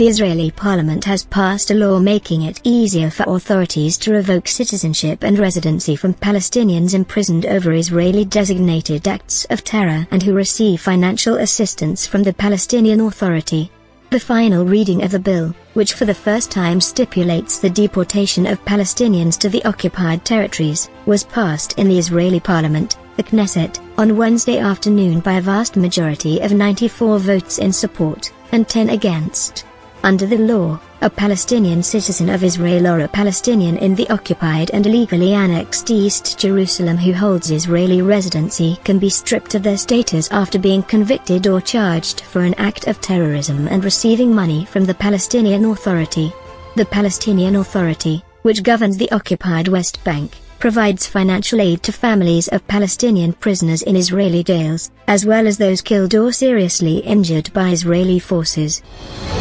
The Israeli parliament has passed a law making it easier for authorities to revoke citizenship and residency from Palestinians imprisoned over Israeli-designated acts of terror and who receive financial assistance from the Palestinian Authority. The final reading of the bill, which for the first time stipulates the deportation of Palestinians to the occupied territories, was passed in the Israeli parliament, the Knesset, on Wednesday afternoon by a vast majority of 94 votes in support, and 10 against. Under the law, a Palestinian citizen of Israel or a Palestinian in the occupied and illegally annexed East Jerusalem who holds Israeli residency can be stripped of their status after being convicted or charged for an act of terrorism and receiving money from the Palestinian Authority. The Palestinian Authority, which governs the occupied West Bank, provides financial aid to families of Palestinian prisoners in Israeli jails, as well as those killed or seriously injured by Israeli forces.